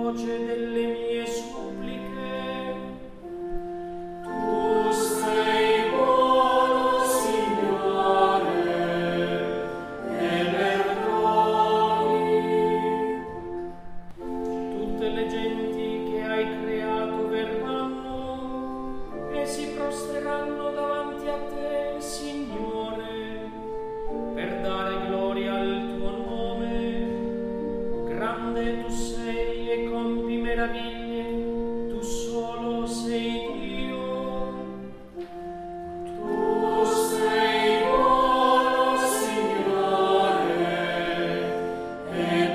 voce delle mie suppliche. Tu sei buono, Signore, e perdoni. Tutte le genti che hai creato verranno e si prostreranno davanti a te, Signore, per dare gloria al tuo nome. Grande tu sei e compi meraviglie, tu solo sei Dio. Tu sei buono, Signore, e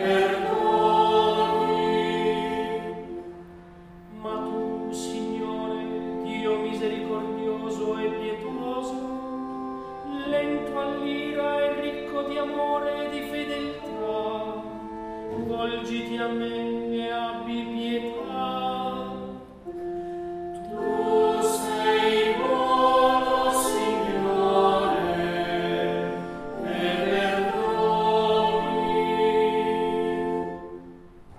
perdoni. Ma tu, Signore, Dio misericordioso e pietoso, lento all'ira e ricco di amore e di fedeltà, volgiti a me e abbi pietà.